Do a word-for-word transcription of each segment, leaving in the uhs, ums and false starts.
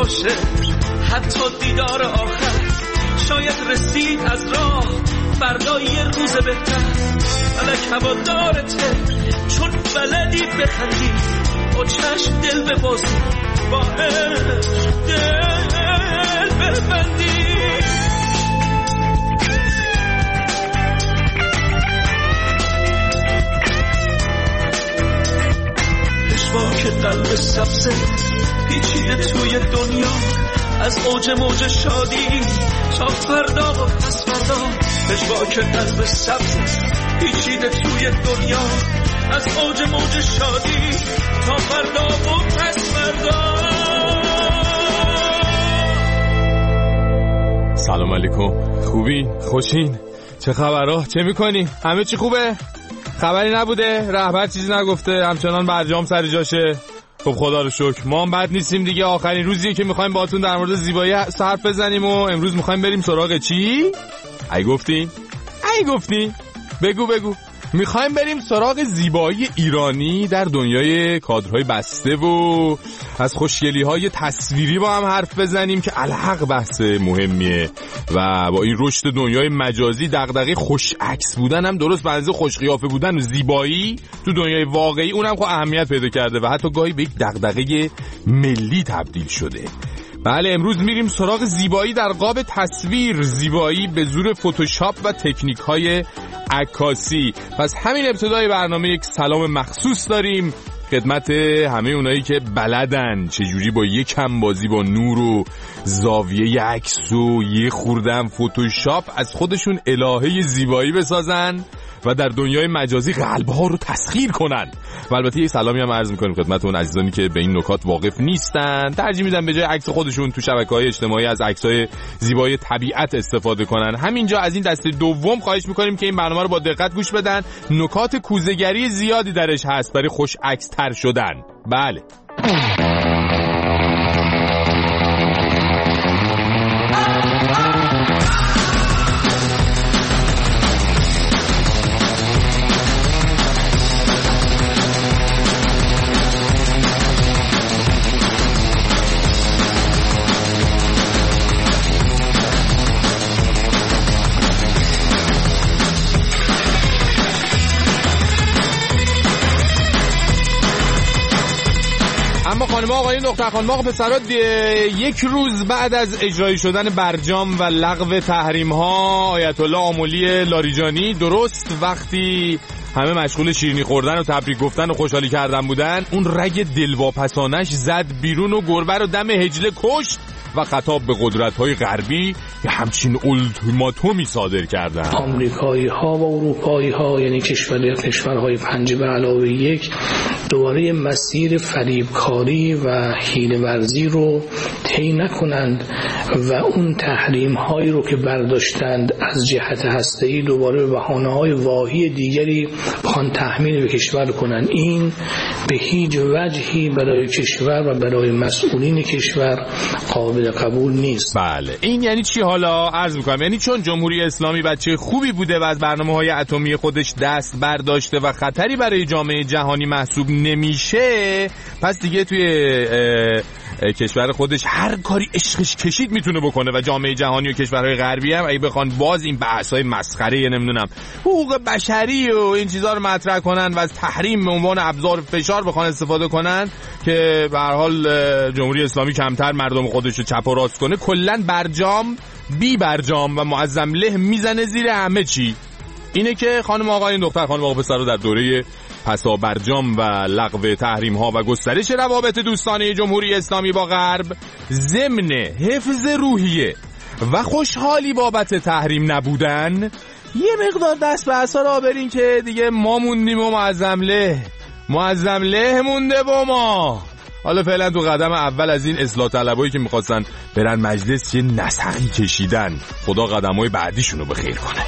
باشه حتی دیدار آخر، شاید رسید از راه فردا یه روز بهتر. فلک هوادارته چون بلدی بخندی، با چشم دل ببازی، با عشق دل ببندی. پشواک قلب سبزه پیچیده توی دنیا، از اوج موج شادی تا فردا و پس فردا. پشواک قلب سبزه پیچیده توی دنیا، از اوج موج شادی تا فردا و پس فردا. سلام علیکم، خوبین؟ خوشین؟ چه خبرها؟ چه میکنی؟ همه چی خوبه؟ خبری نبوده؟ رهبر چیزی نگفته؟ همچنان برجام سر جاشه؟ خب خدا رو شکر ما هم بد نیستیم دیگه. آخرین روزیه که میخوایم باهاتون در مورد زیبایی حرف بزنیم و امروز میخوایم بریم سراغ چی؟ ای گفتین؟ ای گفتین؟ بگو بگو. میخوایم بریم سراغ زیبایی ایرانی در دنیای کادرهای بسته و از خوشگلی‌های تصویری با هم حرف بزنیم که الحق بحث مهمیه و با این رشد دنیای مجازی دغدغه خوش عکس بودن هم درست بنظر خوش قیافه بودن و زیبایی تو دنیای واقعی اونم خب اهمیت پیدا کرده و حتی گاهی به یک دغدغه ملی تبدیل شده. بله امروز میریم سراغ زیبایی در قاب تصویر، زیبایی به زور فتوشاپ و تکنیک‌های عکاسی. پس همین ابتدای برنامه یک سلام مخصوص داریم خدمت همه اونایی که بلدن چجوری با یک کم بازی با نور و زاویه عکس و یه خوردن فتوشاپ از خودشون الهه زیبایی بسازن و در دنیای مجازی قلب‌ها رو تسخیر کنن. و البته یه سلامی هم عرض می‌کنیم خدمت اون عزیزانی که به این نکات واقف نیستن، ترجیح میدن به جای عکس خودشون تو شبکه‌های اجتماعی از عکس‌های زیبای طبیعت استفاده کنن. همینجا از این دسته دوم خواهش می‌کنیم که این برنامه رو با دقت گوش بدن. نکات کوزه‌گری زیادی درش هست برای خوش عکس تر شدن. بله خانم آقایون دختر خانم آقا پسرها، یک روز بعد از اجرایی شدن برجام و لغو تحریم ها آیت الله آملی لاریجانی، درست وقتی همه مشغول شیرینی خوردن و تبریک گفتن و خوشحالی کردن بودن، اون رگ دلواپسانش زد بیرون و گربه رو دم هجله کشت و خطاب به قدرت‌های غربی یه همچین اولتیماتومی صادر کردن. آمریکایی‌ها و اروپایی‌ها یعنی کشورهای کشورهای پنج به علاوه یک دوباره مسیر فریبکاری و حیله‌ورزی رو طی نکنند و اون تحریم‌هایی رو که برداشتند از جهت هسته‌ای دوباره به بهانه‌های واهی دیگری بخوان تحمیل به کشور کنند. این به هیچ وجهی برای کشور و برای مسئولین کشور قابل قبول نیست. بله این یعنی چی حالا عرض میکنم؟ یعنی چون جمهوری اسلامی بچه خوبی بوده و از برنامه‌های اتمی خودش دست برداشته و خطری برای جامعه جهانی محسوب نمیشه، پس دیگه توی اه اه کشور خودش هر کاری عشقش کشید میتونه بکنه و جامعه جهانی و کشورهای غربی هم اگه بخوان باز این بحث‌های مسخره نمیدونم حقوق بشری و این چیزا رو مطرح کنن و از تحریم به عنوان ابزار فشار بخوان استفاده کنن که به هر حال جمهوری اسلامی کمتر مردم خودش رو چپ و راست کنه، کلا برجام بی برجام و معظم له میزنه زیر همه چی. اینه که خانم آقایون دختر خانم آقا پسرها در دوره پسا برجام و لغو تحریم ها و گسترش روابط دوستانه جمهوری اسلامی با غرب ضمن حفظ روحیه و خوشحالی بابت تحریم نبودن یه مقدار دست به عصا را برین که دیگه ما موندیم و معظم له معظم له مونده با ما. حالا فعلا تو قدم اول از این اصلاح طلبایی که میخواستن برن مجلس یه نسخی کشیدن، خدا قدمای بعدیشونو به خیر کنه.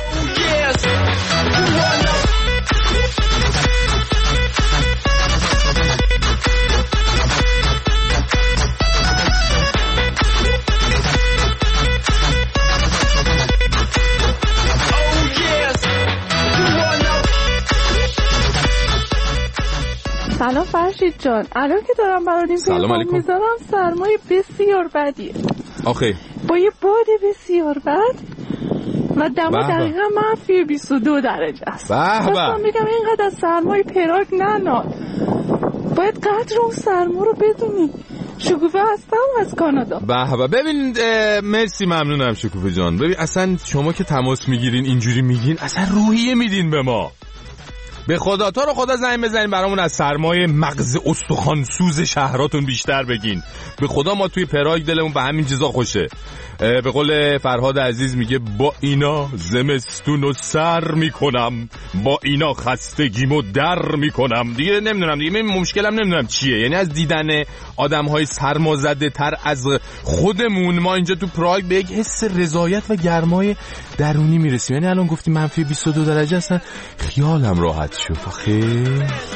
سلام فرشید جان، الان که دارم برات این پیغام میذارم سرمایه بسیار بدیه. آخه با یه باد بسیار بد و دما دقیقا منفی بیست و دو درجه است. بابا میگم اینقدر از سرمایه پراگ ننال، باید قدر اون سرما رو بدونی. شکوفه هستم از کانادا. بابا ببین مرسی ممنونم شکوفه جان. ببین اصلا شما که تماس میگیرین اینجوری میگین اصلا روحیه میدین به ما. به خدا تا رو خدا زنگ بزنین برامون از سرمایه مغز استخوان سوز شهراتون بیشتر بگین. به خدا ما توی پراگ دلمون به همین چیزا خوشه. به قول فرهاد عزیز میگه با اینا زمستونو سر میکنم، با اینا خستگیمو در میکنم. دیگه نمیدونم دیگه من مشکلم نمیدونم چیه، یعنی از دیدن آدمهای سرمازده تر از خودمون ما اینجا تو پراگ به یک حس رضایت و گرمای درونی میرسیم. یعنی الان گفتی منفی بیست و دو درجه هستن خیالم راحت شد. آخه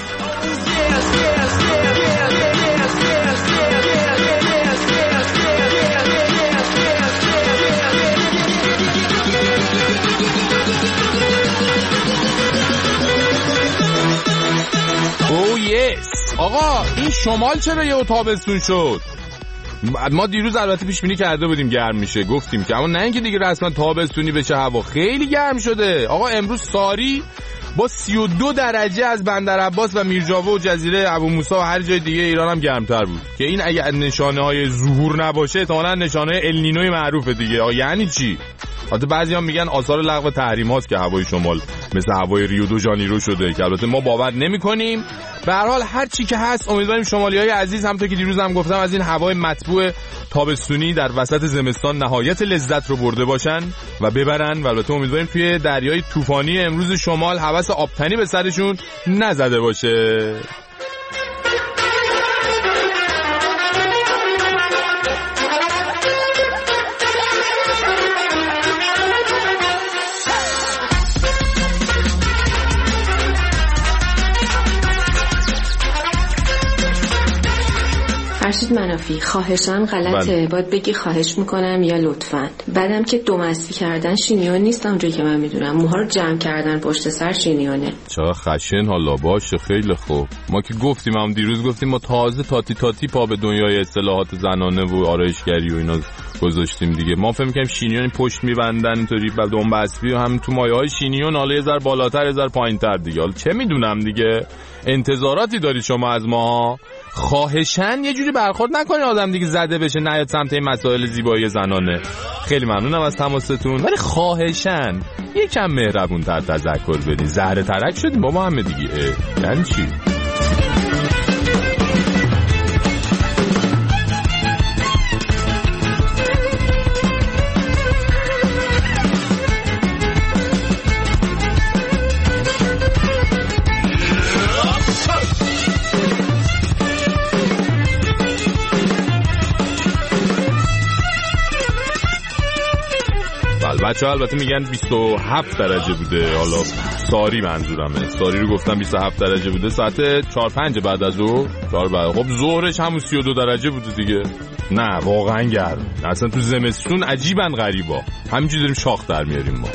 او یس آقا این شمال چرا یه تابستون شد؟ ما دیروز البته پیش بینی کرده بودیم گرم میشه، گفتیم که اما نه اینکه دیگه رسما تابستونی بشه، هوا خیلی گرم شده. آقا امروز ساری با سی و دو درجه از بندر عباس و میرجاوه و جزیره ابو موسی و هر جای دیگه ایران هم گرمتر بود که این اگه نشانه های ظهور نباشه احتمالاً نشانه النینوی معروفه دیگه. آقا یعنی چی؟ البته بعضی‌ها میگن آثار لغو تحریم هاست که هوای شمال مثل هوای ریو دو ژانیرو شده که البته ما باور نمی‌کنیم. به هر حال هر چی که هست امیدواریم شمالی‌های عزیز همونطور که دیروز هم گفتم از این هوای مطبوع تابستونی در وسط زمستان نهایت لذت رو برده باشن و ببرن. و البته امیدواریم توی دریای طوفانی امروز شمال هوس آبتنی به سرشون نزده باشه. فرشید منافی خواهشان غلطه. بله. باید بگی خواهش میکنم یا لطفاً. بعدم که دومستی کردن شینیون نیست اونجایی که من میدونم، موها رو جمع کردن پشت سر شینیونه. چرا خشن حالا باشه خیلی خوب. ما که گفتیم هم دیروز گفتیم ما تازه تاتی تاتی پا به دنیای اصطلاحات زنانه و آرایشگری و اینا گذاشتیم دیگه. ما فکر می‌کنیم شینیون پشت میبندن اینطوری بعد دنبستی و هم تو مایه‌های شینیون حالا یه ذره بالاتر یه ذره پایین‌تر دیگه. حالا چه میدونم دیگه. انتظاراتی دارید شما از ما؟ خواهشن یه جوری برخورد نکنین آدم دیگه زده بشه نیاد سمت این مسائل زیبایی زنانه. خیلی ممنونم از تماستون ولی خواهشن یکم مهربون‌تر تذکر بدین. زهره ترک شدیم بابا همه دیگه. یعنی چی؟ بچه ها البته میگن بیست و هفت درجه بوده. حالا ساری منظورمه، ساری رو گفتم بیست و هفت درجه بوده ساعت چهار پنج بعد از ظهر. چهار بعد خب ظهرش همون سی و دو درجه بوده دیگه. نه واقعا گرم. اصلا تو زمستون عجیبن غریبا همینجوری داریم شاخ در میاریم ما.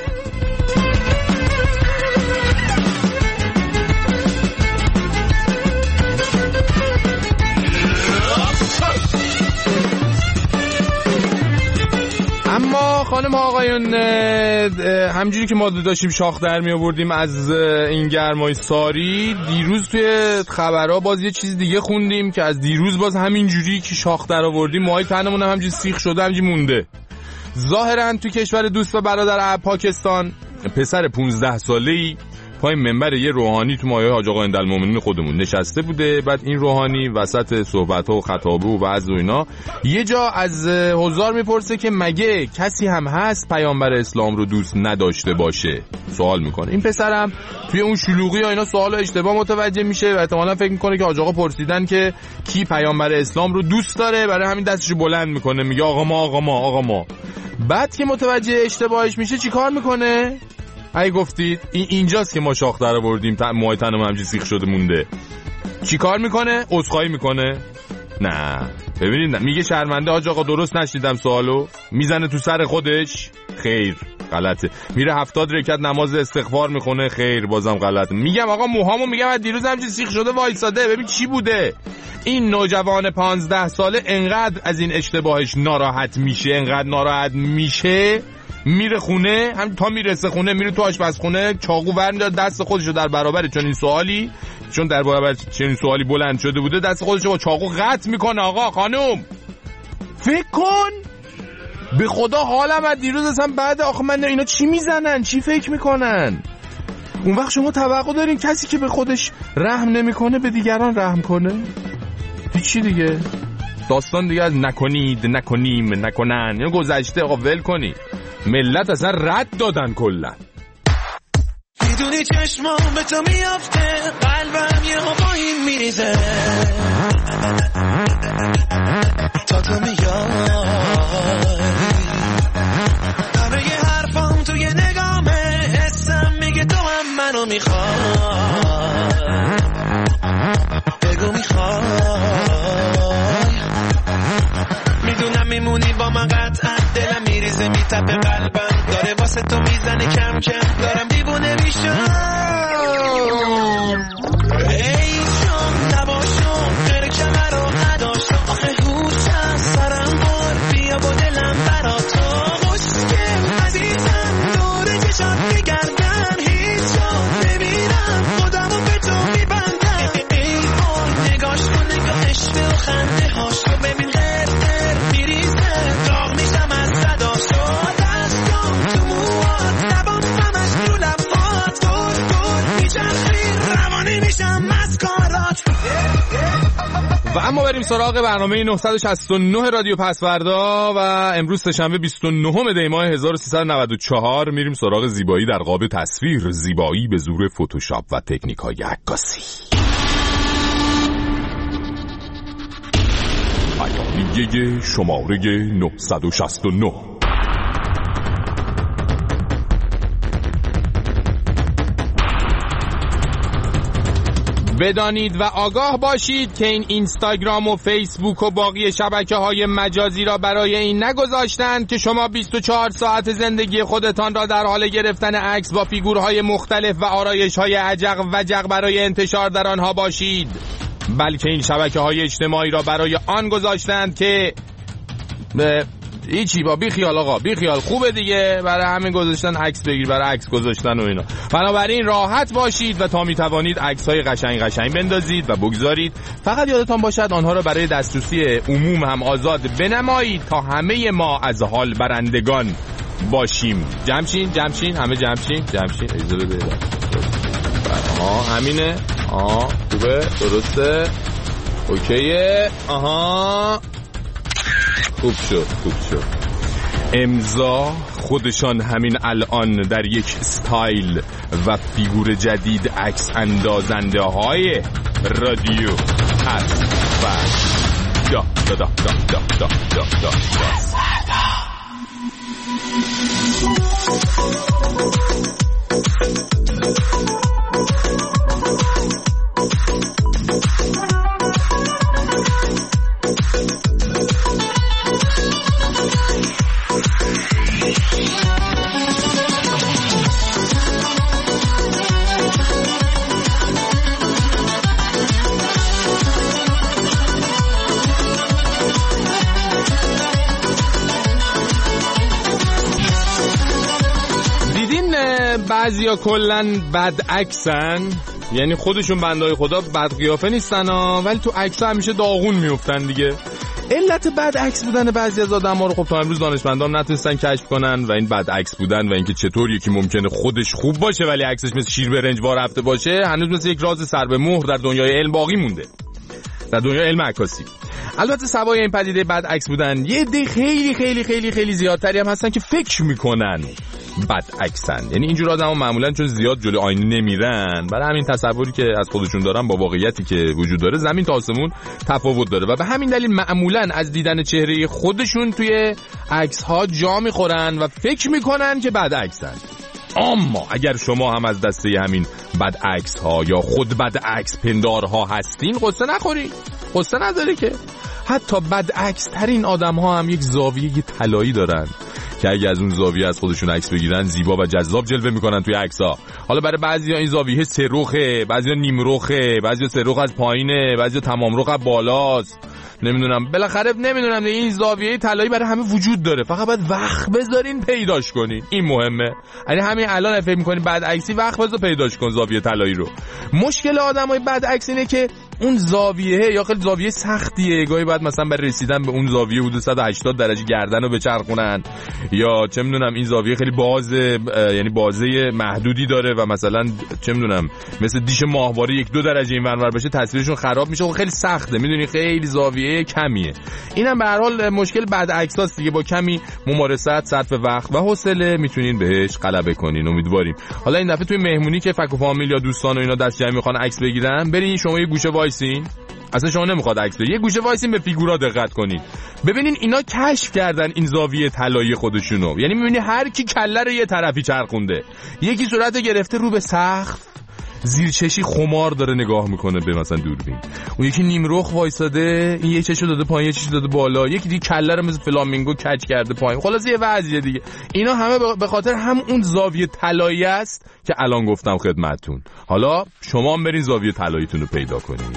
اما خانم آقایون همجوری که ما داشتیم شاخ در می آوردیم از این گرمای ساری، دیروز توی خبرها باز یه چیز دیگه خوندیم که از دیروز باز همینجوری که شاخ در آوردیم موهای تنمون هم همجوری سیخ شده همجوری مونده. ظاهرا تو کشور دوست و برادر پاکستان پسر پونزده ساله‌ای پای منبر یه روحانی تو مایه حاج آقا اندالمومنین خودمون نشسته بوده. بعد این روحانی وسط صحبت‌ها و خطابه و وعظ و اینا یه جا از حضار میپرسه که مگه کسی هم هست پیامبر اسلام رو دوست نداشته باشه؟ سوال میکنه. این پسرم توی اون شلوغی یا اینا سوال اشتباه متوجه میشه و احتمالاً فکر میکنه که حاج آقا پرسیدن که کی پیامبر اسلام رو دوست داره، برای همین دستشو بلند میکنه میگه آقا ما آقا ما آقا ما. بعد که متوجه اشتباهش میشه چیکار میکنه؟ ای گفتید این اینجاست که ما شاخ در آوردیم موهای تنم همجوری سیخ شده مونده. چی کار میکنه؟ عذرخواهی میکنه؟ نه ببینید میگه شرمنده حاج آقا درست نشیدم سوالو، میزنه تو سر خودش. خیر غلطه. میره هفتاد رکعت نماز استغفار میخونه، خیر بازم غلطه. میگم آقا موهامو میگم از دیروز همچین سیخ شده وایساده، ببین چی بوده. این نوجوان پانزده ساله انقدر از این اشتباهش ناراحت میشه، انقدر ناراحت میشه، میره خونه، هم تا میرسه خونه میره تو آشپزخونه، چاقو برمی‌داره دست خودشو در برابر چون این سوالی چون در برابر چون این سوالی بلند شده بوده، دست خودشو با چاقو قطع میکنه. آقا خانم فکر کن، به خدا حالم از دیروز اصلا بعد آخه من اینا چی میزنن، چی فکر میکنن. اون وقت شما توقع دارین کسی که به خودش رحم نمیکنه به دیگران رحم کنه؟ هیچی دیگه. داستان دیگه از نکنید، نکنیم، نکنن یا گذشته. آقا ول کنید. ملت اصلا رد دادن کلا. میدونی چشمام به تو میافته، قلبم یه هوایی میریزه تا تو میای. همه یه حرفام توی نگامه، حسم میگه تو هم منو میخوای. بگو میخوای، میدونم میمونی با من قطعا، دلم میریزه میتپه قلبم داره واسه تو میزنه کم کم، دارم دیوونه میشم. ای شام نباشم غیر کمر رو نداشتم، آخه هوشم سرم بار بیا با دلم برا تو خوشگل عزیزم، دور چشم بگردم هیچ جا نمیرم، خودمو به تو میبندم. ای آی نگاش کن، نگاه عشق و خنده هاشو ببین، غیر غیر میریزه داغ میشم از صداشو، دستام تو موات لبام همش رو لبات، گل گل میچرخی روانی میشم از کارات. و اما بریم سراغ برنامه نهصد و شصت و نه رادیو پسوردا و امروز سه‌شنبه بیست و نهم دی ماه هزار و سیصد و نود و چهار میریم سراغ زیبایی در قاب تصویر، زیبایی به زور فتوشاپ و تکنیک‌های عکاسی. بیانیه شماره نهصد و شصت و نه. بدانید و آگاه باشید که این اینستاگرام و فیسبوک و باقی شبکه‌های مجازی را برای این نگذاشتند که شما بیست و چهار ساعت زندگی خودتان را در حال گرفتن عکس با فیگورهای مختلف و آرایش‌های عجق وجق برای انتشار در آنها باشید، بلکه این شبکه‌های اجتماعی را برای آن گذاشتند که هیچی با بی خیال آقا بی خیال خوبه دیگه، برای همین گذاشتن عکس بگیر، برای عکس گذاشتن و اینا. بنابراین راحت باشید و تا میتوانید عکس‌های قشنگ قشنگ بندازید و بگذارید. فقط یادتان باشد آنها را برای دسترسی عموم هم آزاد بنمایید تا همه ما از حال برندگان باشیم. جمشین جمشین همه جمشین جمشین اجازه بده. آها همینه. آها خوبه، درسته، اوکیه، آها خوب شد خوب شد. امضا خودشان همین الان در یک استایل و فیگور جدید عکس اندازنده های رادیو هست و دا دا دا دا دا دا دا دا دا. بعضیا کلن بد عکسن، یعنی خودشون بندهای خدا بد قیافه نیستن ها، ولی تو عکس همیشه داغون میافتن دیگه. علت بد عکس بودن بعضی از آدم‌ها رو خب تا امروز دانشمندان نتونستن کشف کنن و این بد عکس بودن و اینکه چطور یکی ممکنه خودش خوب باشه ولی عکسش مثل شیر برنج بار رفته باشه هنوز مثل یک راز سر به مهر در دنیای علم باقی مونده، در دنیای علم عکاسی. البته سوای این پدیده بد عکس بودن یه عده خیلی خیلی خیلی خیلی زیادتری هم هستن که فکر میکنن بد عکسن، یعنی اینجور آدما معمولا چون زیاد جلوی آینه نمیرن برای همین تصوری که از خودشون دارن با واقعیتی که وجود داره زمین تا آسمون تفاوت داره و به همین دلیل معمولا از دیدن چهره خودشون توی عکس ها جا میخورن و فکر میکنن که بد عکسن. اما اگر شما هم از دسته همین بد عکس ها یا خود بد عکس پندارها هستین قصه نخورید، قصه نداره که حتی بد عکس ترین آدم ها هم یک زاویه طلایی دارن که اگه از اون زاویه از خودشون عکس بگیرن زیبا و جذاب جلوه میکنن توی عکس‌ها. حالا برای بعضیا این زاویه سه‌رخه، بعضیا نیمرخه، بعضیا سه‌رخ از پایینه، بعضیا تمام رخ از بالاست. نمیدونم بالاخره نمیدونم این زاویه طلایی برای همه وجود داره، فقط باید وقت بذارین پیداش کنین. این مهمه. یعنی همین الان فکر می‌کنین بعد عکسی وقت بذار پیداش کن زاویه طلایی رو. مشکل آدمای بد عکس اینه که اون زاویه یا خیلی زاویه سختیه، گاهی بعد مثلا برای رسیدن به اون زاویه حدود صد و هشتاد درجه گردن رو بچرخونن، یا چه میدونم این زاویه خیلی بازه، یعنی بازه محدودی داره و مثلا چه میدونم مثل دیش ماهواره یک دو درجه این ورانور بشه تصویرشون خراب میشه و خیلی سخته، میدونی خیلی زاویه کمیه. اینم به هر حال مشکل بعد عکساست دیگه. با کمی ممارست، صرف وقت و حوصله میتونین بهش غلبه کنین. امیدواریم حالا این دفعه توی مهمونی که فک و فامیل یا دوستان و اینا دست جمع میخوان عکس بگیرن، برین شما یه گوشه وایسین. اصلا شما نمیخواد عکس بگیرید، یه گوشه وایسین به فیگورا دقت کنین، ببینین اینا کشف کردن این زاویه طلایی خودشونو. یعنی میبینی هر کی کله رو یه طرفی چرخونده، یکی صورت گرفته رو به سقف زیر چشی خمار داره نگاه میکنه به مثلا دوربین، اون یکی نیمرخ وایساده این یه چشو داده پایین یه چشو داده بالا، یکی دیگه کله رو مثل فلامینگو کج کرده پایین. خلاص یه وضعیه دیگه. اینا همه به خاطر هم اون زاویه طلایی است که الان گفتم خدمتتون. حالا شما هم برین زاویه طلاییتون رو پیدا کنین.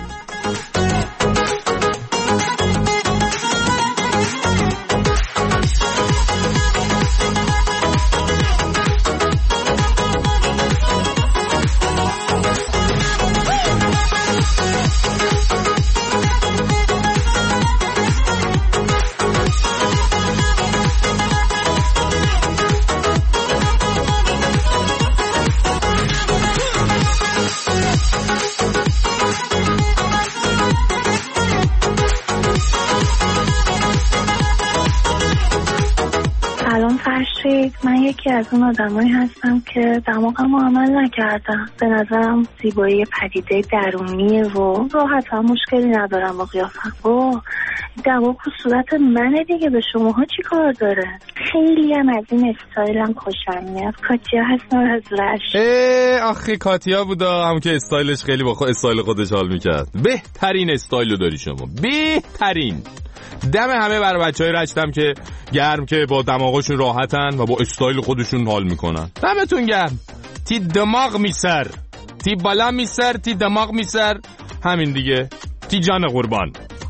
من یکی از اون آدمایی هستم که دماغم رو عمل نکردم. به نظرم زیبایی پدیده درونیه و راحت هم مشکلی ندارم با قیافم. اوه دماغ و صورت منه دیگه، به شماها چی کار داره؟ خیلی هم از این استایلم خوشم میاد. کاتیا هستم از رشت. اه آخه کاتیا بودا هم که استایلش خیلی با خود استایل خودش حال میکرد. بهترین استایلو داری شما، بهترین. دم همه برای بچهای رشتم که گرم که با دماغشون راحتن و با استایل خودشون حال میکنن. دمتون گرم. تی دماغ میسر، تی بالا میسر، تی دماغ میسر، همین دیگه. تی جان قربان.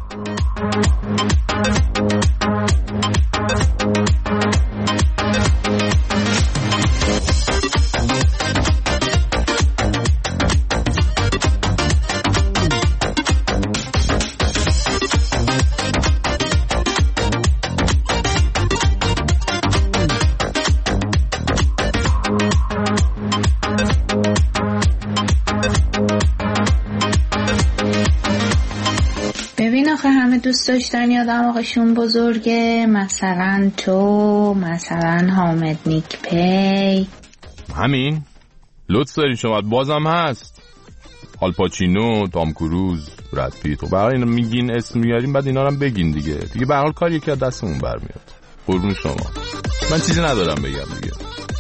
دوست داشتن یا دماغشون بزرگه، مثلا تو، مثلا حامد نیک پی. همین لطف داری شما. بازم هست آل پاچینو، تام کروز، براد پیت. و برای اینا میگین اسم میاریم بعد اینا رو هم بگین دیگه. دیگه به هر حال کار یکی از دستمون برمیاد. قربون شما. من چیزی ندارم بگم دیگه.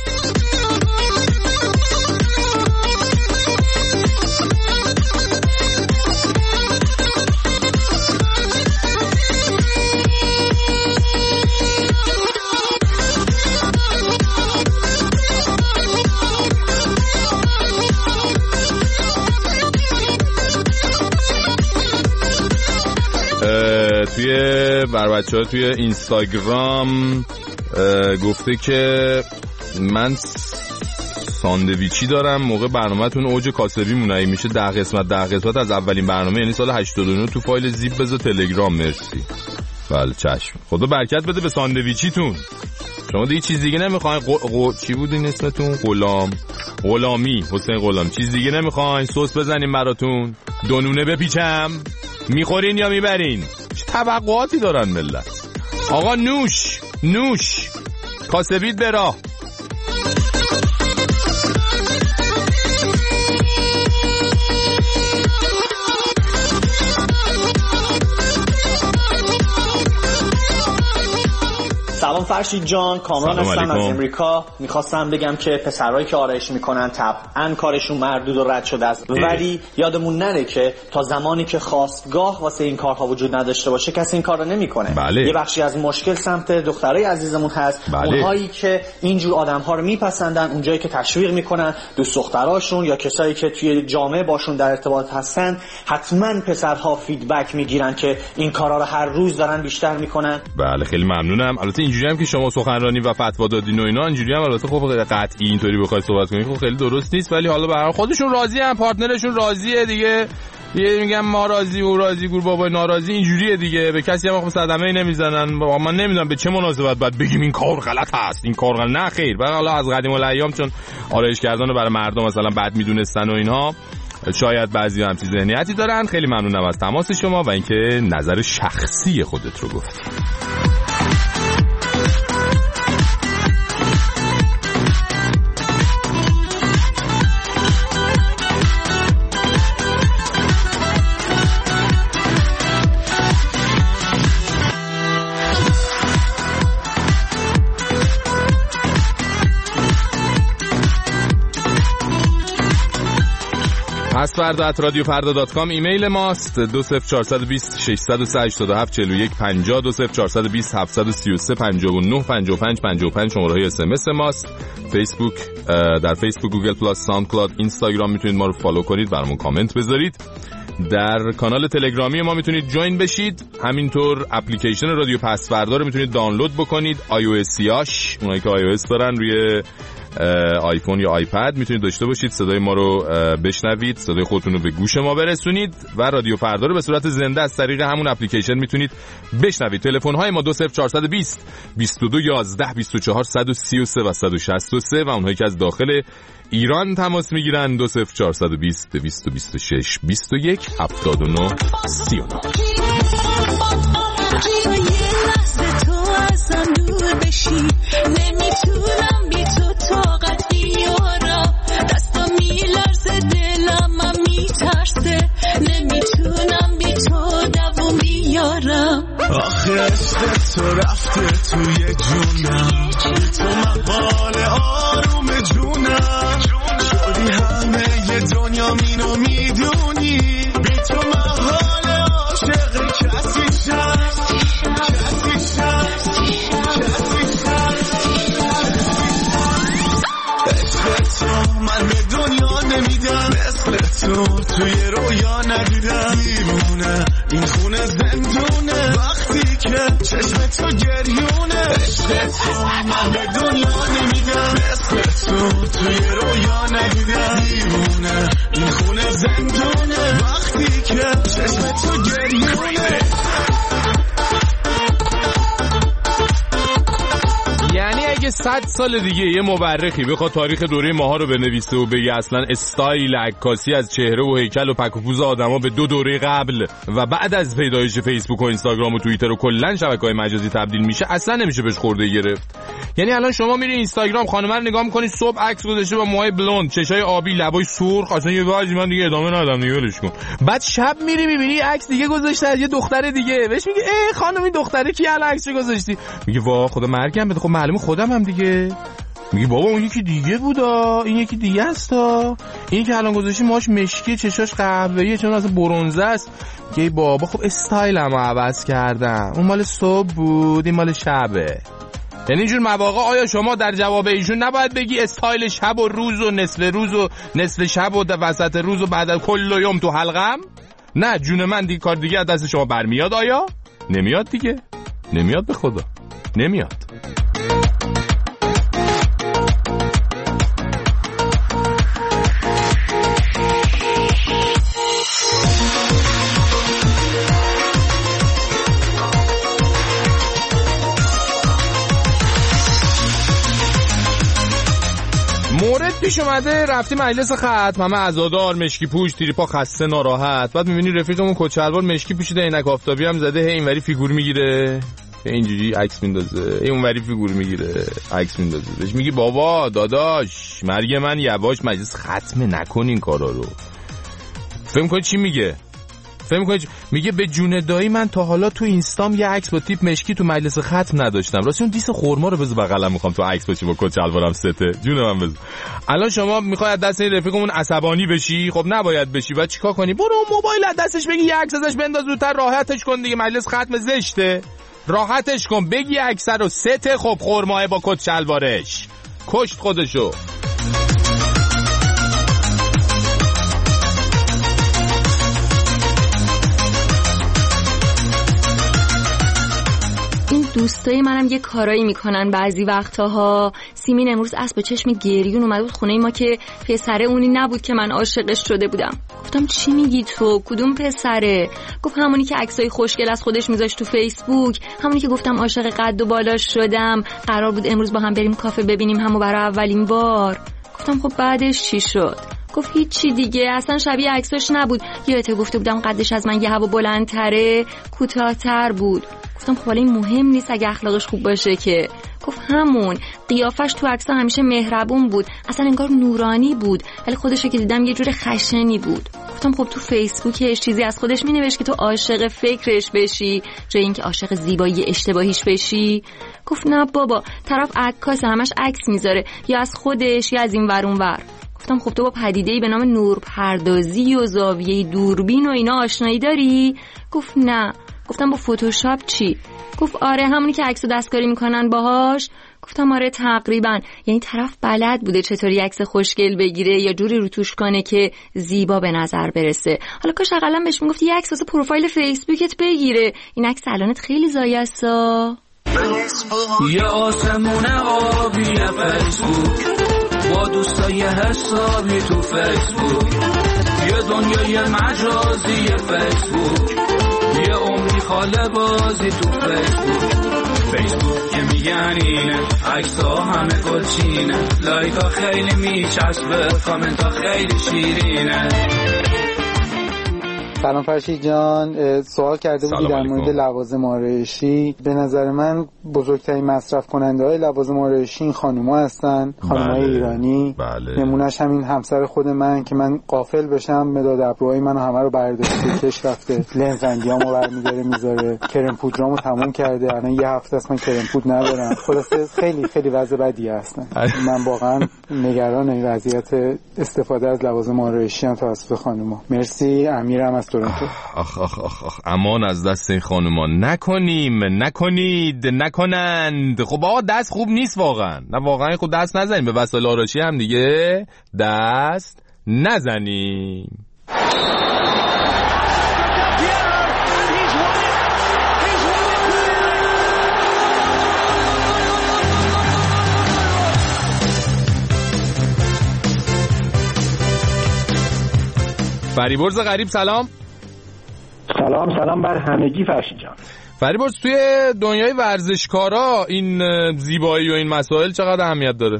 توی بر بچه ها توی اینستاگرام گفته که من ساندویچی دارم، موقع برنامه‌تون اوج کاسبی مونه میشه ده قسمت ده قسمت از اولین برنامه یعنی سال هشتاد و نه تو فایل زیپ بذار تلگرام. مرسی. بله چشم. خدا برکت بده به ساندویچیتون. شما دیگه چیز دیگه نمیخواین؟ قو... قو... چی بود این اسمتون؟ غلام غلامی حسین غلام. چیز دیگه نمیخواین؟ سس بزنیم براتون؟ دونونه بپیچم؟ میخورین یا میبرین؟ چه توقعاتی دارن ملت؟ آقا نوش نوش کاسبید برا. سلام فرشید جان، کامران هستم از امریکا. میخواستم بگم که پسرایی که آرایش میکنن طبعا کارشون مردود و رد شده است، ولی یادمون نره که تا زمانی که خواستگاه واسه این کارها وجود نداشته باشه کسی این کار رو نمیکنه. بله. یه بخشی از مشکل سمت دخترای عزیزمون هست. بله. اونهایی که اینجور آدم‌ها رو میپسندن، اونجایی که تشویق میکنن دوست دختراشون یا کسایی که توی جامعه باشون در ارتباط هستن، حتما پسرها فیدبک میگیرن که این کارا رو هر روز دارن بیشتر میکنن. بله خیلی ممنونم. البته اینجوری هم که شما سخنرانی و فتوا دادین و اینا اینجوری هم البته خب قطعی اینطوری بخوای صحبت کنی خب خیلی درست نیست، ولی حالا به هر حال خودشون راضی ان، پارتنرشون راضیه دیگه. یه میگم ما راضی و راضی گور بابا ناراضی، اینجوریه دیگه. به کسی هم صدمه‌ای نمیزنن. من نمیدونم به چه مناسبت بعد بگیم این کار غلط است، این کار غلط. نه خیر. بعد حالا از قدیم الایام چون آرایش کردن رو برای مردم مثلا بد میدونستن و اینها، شاید بعضی هم چیز ذهنیتی دارن. خیلی ممنونم از تماس شما و اینکه نظر شخصی خودت رو گفتی. پسوردا ات رادیو فردا دات کام ایمیل ماست. دو صفر چهار دو صفر شش صفر سه هشت هفت چهار یک پنجاه دو صفر چهار دو صفر هفت سه سه پنجاه و نه پنجاه و پنج پنجاه و پنج شماره های اس ام اس ماست. فیسبوک، در فیسبوک، گوگل پلاس، ساوند کلاود، اینستاگرام میتونید ما رو فالو کنید، برامون کامنت بذارید. در کانال تلگرامی ما میتونید جوین بشید. همینطور اپلیکیشن رادیو پسوردا رو میتونید دانلود بکنید. آی او اسیاش، اونایی که آی او اس دارن روی آیفون یا آیپد میتونید داشته باشید، صدای ما رو بشنوید، صدای خودتون رو به گوش ما برسونید و رادیو فردا رو به صورت زنده از طریق همون اپلیکیشن میتونید بشنوید. تلفن های ما دو صفر چهار دو صفر بیست و دو یازده بیست و چهار صد و سی و سه و صد و شصت و سه و اونهایی که از داخل ایران تماس میگیرن دو صفر چهار دو صفر دویست و بیست و شش بیست و یک هفتاد و نه سی و نه. نمیتونم بی تو طاقت بیارم، دستم میلرزه دلم میترسه، نمیتونم بی تو دوام بیارم. آخه عشق تو رفته توی جونم، تو مقال آروم جونم، شدی همه ی دنیا مینو میدونی، بی تو مقال عاشق کسی شد کسی شد من به دنیا نمیدم، مثل تو توی رویا ندیدم. دیوونه این خونه زندونه، وقتی که چشم تو گریونه. عشق تو من به دنیا نمیدم، مثل تو توی رویا ندیدم. دیوونه این خونه زندونه، وقتی که چشم تو گریونه. یعنی اگه صد سال دیگه یه مورخی بخواد تاریخ دوره ماها رو بنویسه و بگه اصلا استایل عکاسی از چهره و هیکل و پک و پوز آدما به دو دوره قبل و بعد از پیدایش فیسبوک و اینستاگرام و توییتر و کلا شبکه‌های مجازی تبدیل میشه، اصلا نمیشه بهش خورده گرفت. یعنی الان شما میری اینستاگرام خانم رو نگاه میکنی، صبح عکس گذاشته با موهای بلوند، چشای آبی، لبای سرخ، اصلا یه واژی من دیگه ادامه ندادم دیگه ولش کن. بعد شب میری میبینی عکس دیگه گذاشته از یه دختر دیگه، بهش میگه ای خانم این دختره کی الان عکس گذاشتی؟ میگه وا خدا مرگم بده، خب معلومه خودم هم دیگه. میگه بابا اون یکی دیگه بودا، این یکی دیگه استا، این که الان گذاشتی ماش مشکی، چشاش قهوه‌ایه، چون اصلا برنزه است. میگه بابا خب استایلمو عوض کردم، اون مال صبح بود این مال شبه. یعنی اینجور مواقع آیا شما در جواب ایشون نباید بگی استایل شب و روز و نصف روز و نصف شب و وسط روز و بعد کل یوم تو حلقم؟ نه جون من دیگه کار دیگه از دست شما برمیاد. آیا نمیاد دیگه؟ نمیاد به خدا نمیاد. مورد پیش اومده، رفتی مجلس ختم، همه عزادار، مشکی پوش، تریپا خسته ناراحت، بعد میبینی رفیقمون کچلوار مشکی پوشیده، عینک آفتابی هم زده، هی اینوری فیگور میگیره، اینجوری عکس میندازه، هی اونوری فیگور میگیره عکس میندازه. بهش میگی بابا داداش مرگ من یواش، مجلس ختم نکن این کارا رو. فهم کنی چی میگه؟ فهم کنید میگه به جون دایی من تا حالا تو اینستام یه عکس با تیپ مشکی تو مجلس ختم نداشتم. راستی اون دیس خرما رو بذار بغلم، میخوام تو عکس باشی با کت شلوارم سته. جون من بذار. الان شما میخوای از دست این رفیقمون عصبانی بشی؟ خب نباید بشی. بعد چیکار کنی؟ برو موبایل از دستش بگی یه عکس ازش بنداز زودتر، راحتش کن دیگه. مجلس ختم زشته، راحتش کن. بگی عکس رو سته. خب خرماه با کت شلوارش کشت خودشو. دوستای منم یه کارایی میکنن بعضی وقتاها. سیمین امروز اسب چشم گریون اومد بود خونه ما که پسره اونی نبود که من عاشقش شده بودم. گفتم چی میگی تو؟ کدوم پسره؟ گفت همونی که عکسای خوشگل از خودش میذاشت تو فیسبوک، همونی که گفتم عاشق قد و بالاش شدم، قرار بود امروز با هم بریم کافه ببینیم همو برای اولین بار. گفتم خب بعدش چی شد؟ گفت هیچی دیگه، اصلا شبیه عکساش نبود. یادت گفته بودم قدش از من یه هوا بلندتره، کوتاه‌تر بود. گفتم خب حالا این مهم نیست اگه اخلاقش خوب باشه که. گفت همون قیافش تو عکس‌ها همیشه مهربون بود، اصلا انگار نورانی بود، ولی خودشو که دیدم یه جور خشنی بود. گفتم خب تو فیسبوکش چیزی از خودش مینوشت که تو عاشق فکرش بشی جای اینکه عاشق زیبایی اشتباهیش بشی؟ گفت نه بابا، طرف عکاس، همش عکس میذاره، یا از خودش یا از این ور اون ور. گفتم خب تو با پدیده‌ای به نام نورپردازی و زاویه دوربین و اینا آشنایی داری؟ گفت نه. گفتم با فتوشاپ چی؟ گفت آره همونی که عکس و دستکاری میکنن باهاش. گفتم آره تقریبا. یعنی طرف بلد بوده چطوری عکس خوشگل بگیره یا جوری روتوش کنه که زیبا به نظر برسه. حالا کاش اقلا بهش میگفت یه عکس واسه پروفایل فیسبوکت بگیره، این عکس الانت خیلی زایه است. یه آسمون آبی فیسبوک با دوستای حسابی تو فیسبوک، یه دنیای مجازی فیسبوک، یه عمری خاله بازی تو فیسبوک. فیسبوک که میگن اینه عکس ها همه گلچینه، لایک ها خیلی میچسبه، کامنت ها خیلی شیرینه. سلام فرشید جان، سوال کرده بودی در مورد لوازم آرایشی. به نظر من بزرگترین مصرف کننده های لوازم آرایشی این خانوما هستن، خانومای بله. ایرانی. بله. نمونهش همین همسر خود من که من غافل بشم مداد ابروهای منو همه رو برداشته کش رفته، لنز رنگیامو برمی‌داره میذاره، کرم پودرامو تموم کرده، الان یه هفته است من کرم پود ندارم. خلاصه خیلی خیلی وضع بدی هستن. من واقعا نگران این وضعیت استفاده از لوازم آرایشی ام توسط خانوما. مرسی. امیرم از تورنتو. آخ آخ آخ آخ امان از دست این خانوما. نکنیم، نکنید، نکنند. خب آقا دست خوب نیست واقعا. نه واقعا خود دست نزنیم به وسایل آرایشی هم دیگه. دست نزنیم. فریبرز غریب سلام. سلام سلام بر همگی فرشید جان. فریبرز توی دنیای ورزشکارا این زیبایی و این مسائل چقدر اهمیت داره؟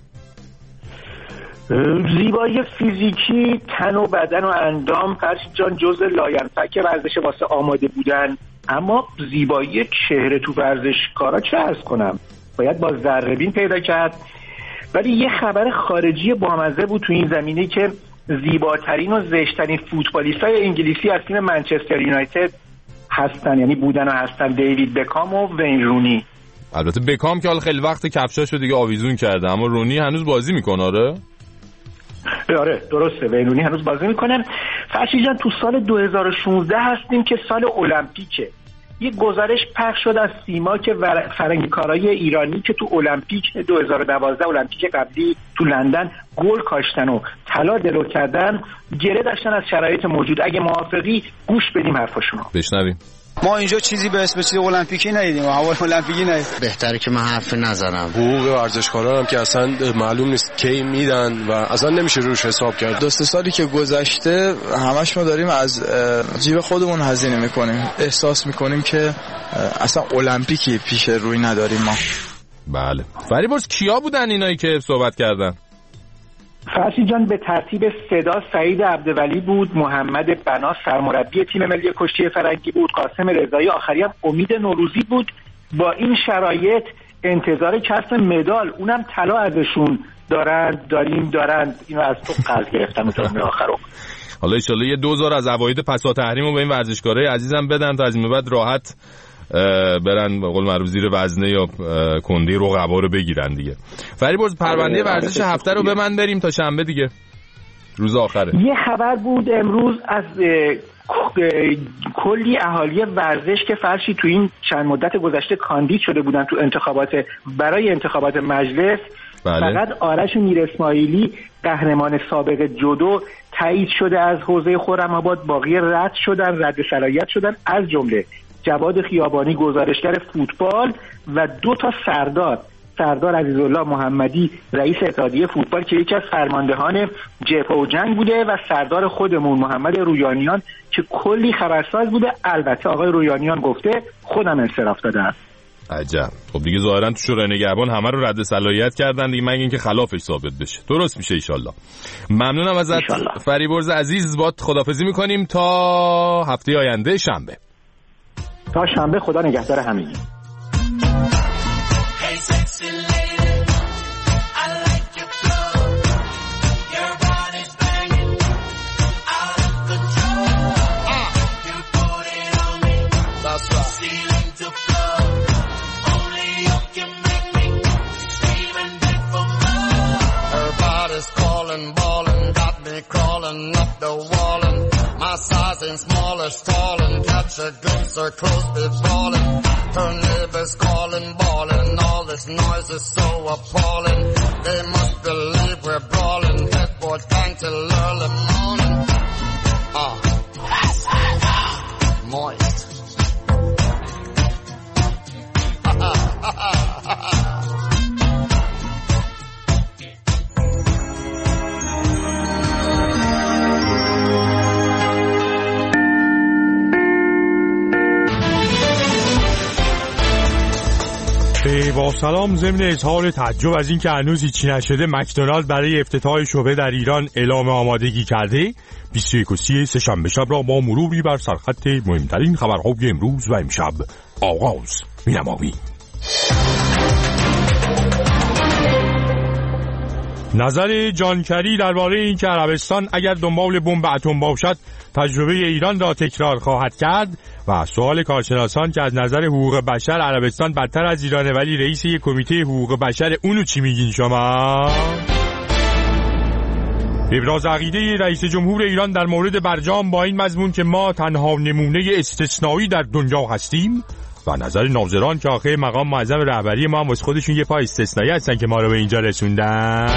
زیبایی فیزیکی تن و بدن و اندام فرشید جان جزء لاینفک ورزش واسه آماده بودن، اما زیبایی چهره تو ورزشکارا چه عرض کنم، باید با ذره‌بین پیدا کرد. ولی یه خبر خارجی بامزه بود تو این زمینه که زیباترین و زشترین فوتبالیستای انگلیسی از تیم منچستر یونایتد هستن، یعنی بودن و هستن دیوید بکام و وین رونی. البته بکام که حالا خیلی وقت کفشاشو دیگه آویزون کرده، اما رونی هنوز بازی میکنه. آره آره درسته، وین رونی هنوز بازی میکنه. فرشید جان تو سال دو هزار و شانزده هستیم که سال المپیکه. یه گزارش پخش شد از سیما که فرنگیکارای ایرانی که تو المپیک دو هزار و دوازده المپیک قبلی تو لندن گل کاشتن و طلا درو کردن گره داشتن از شرایط موجود. اگه موافقی گوش بدیم حرفاشونو. بشنویم. ما اینجا چیزی به اسم چیز المپیکی ندیدیم، هوای المپیکی ندیدیم. بهتره که من حرف نزنم. حقوق ورزشکاران هم که اصلا معلوم نیست کی میدن و اصلا نمیشه روش حساب کرد. دو سه سالی که گذشته همش ما داریم از جیب خودمون هزینه میکنیم، احساس میکنیم که اصلا المپیکی پیش روی نداریم ما. بله. فریبرز کیا بودن اینایی که صحبت کردن؟ فرشید جان به ترتیب صدا سعید عبدولی بود، محمد بنا سرمربی تیم ملی کشتی فرنگی بود، قاسم رضایی، آخری هم امید نوروزی بود. با این شرایط انتظار کسب مدال اونم طلا ازشون دارند داریم دارند. اینو از تو قرض گرفتم تا به آخرو. حالا ان شاءالله یه دوزار از عواید پسا تحریمو به این ورزشکارای عزیزم بدن تا از این بعد راحت برن به قول معروف زیر وزنه یا کنده رقبا رو بگیرن دیگه. فریبرز پرونده ورزش هفته رو به من بریم تا شنبه دیگه، روز آخره. یه خبر بود امروز از کلی اهالی ورزش که فرشی تو این چند مدت گذشته کاندید شده بودن تو انتخابات برای انتخابات مجلس. بله. فقط آرش میر اسماعیلی قهرمان سابق جودو تایید شده از حوزه خرم‌آباد، باقی رد شدن، رد صلاحیت شدن، از جمله جواد خیابانی گزارشگر فوتبال و دو تا سردار، سردار عزیزالله محمدی رئیس اتحادیه فوتبال که یکی از فرماندهان جبهه و جنگ بوده و سردار خودمون محمد رویانیان که کلی خبرساز بوده. البته آقای رویانیان گفته خودم انصراف دادم. عجب. خب دیگه ظاهرا تو شورای نگهبان همه رو رد صلاحیت کردن دیگه، مگه اینکه خلافش ثابت بشه. درست میشه ان شاءالله. ممنونم ازت فریبرز عزیز، بات خدافظی میکنیم تا هفته آینده شنبه. تا شنبه، خدا نگهدار همگی. Size smallish, tall and catch a glimpse, her clothes be falling. Her neighbors calling, bawling. All this noise is so appalling. They must believe we're brawling. Headboard bang till early morning. Ah, moist. Ha ha ha ha ha. با سلام، ضمن اظهار تعجب از اینکه هنوز هیچی نشده، مکدونالد برای افتتاح شعبه در ایران اعلام آمادگی کرده. بیست و یک و سی سه‌شنبه شب را با مروری بر سرخط مهمترین خبرهای امروز و امشب آغاز می‌نماییم. نظر جان کری درباره اینکه عربستان اگر دنبال بمب اتم باشد تجربه ایران را تکرار خواهد کرد و سوال کارشناسان که از نظر حقوق بشر عربستان بدتر از ایرانه ولی رئیس یک کمیته حقوق بشر، اونو چی میگین شما؟ ابراز عقیده رئیس جمهور ایران در مورد برجام با این مضمون که ما تنها نمونه استثنایی در دنیا هستیم و نظر ناظران که آخه مقام معظم رهبری ما هم واسه خودشون یه پای استثنایی هستن که ما رو به اینجا رسوندن.